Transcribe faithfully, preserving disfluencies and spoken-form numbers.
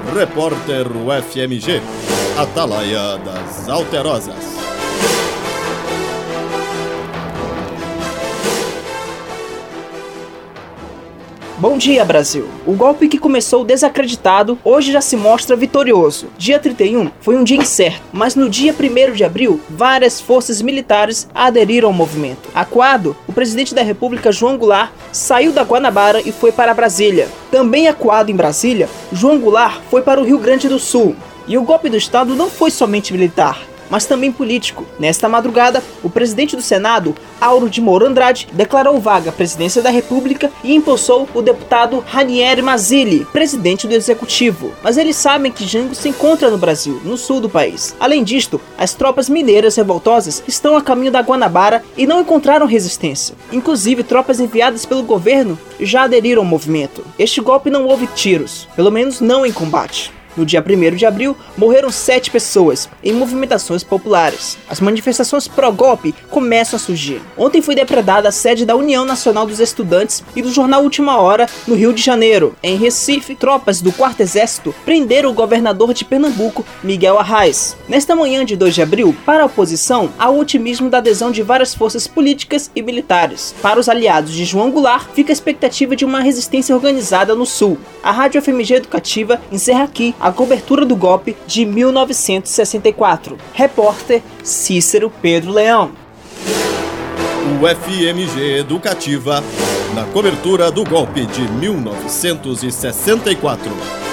Repórter U F M G, Atalaia das Alterosas. Bom dia, Brasil! O golpe que começou desacreditado, hoje já se mostra vitorioso. Dia trinta e um foi um dia incerto, mas no dia primeiro de abril, várias forças militares aderiram ao movimento. Acuado, o presidente da República, João Goulart, saiu da Guanabara e foi para Brasília. Também acuado em Brasília, João Goulart foi para o Rio Grande do Sul. E o golpe do Estado não foi somente militar, mas também político. Nesta madrugada, o presidente do Senado, Auro de Moura Andrade, declarou vaga à presidência da República e impulsou o deputado Ranieri Mazzilli, presidente do Executivo. Mas eles sabem que Jango se encontra no Brasil, no sul do país. Além disto, as tropas mineiras revoltosas estão a caminho da Guanabara e não encontraram resistência. Inclusive, tropas enviadas pelo governo já aderiram ao movimento. Este golpe não houve tiros, pelo menos não em combate. No dia primeiro de abril, morreram sete pessoas em movimentações populares. As manifestações pró-golpe começam a surgir. Ontem foi depredada a sede da União Nacional dos Estudantes e do jornal Última Hora, no Rio de Janeiro. Em Recife, tropas do quarto Exército prenderam o governador de Pernambuco, Miguel Arraes. Nesta manhã de dois de abril, para a oposição, há o otimismo da adesão de várias forças políticas e militares. Para os aliados de João Goulart, fica a expectativa de uma resistência organizada no Sul. A Rádio F M G Educativa encerra aqui a cobertura do golpe de mil novecentos e sessenta e quatro. Repórter Cícero Pedro Leão. U F M G Educativa, na cobertura do golpe de mil novecentos e sessenta e quatro.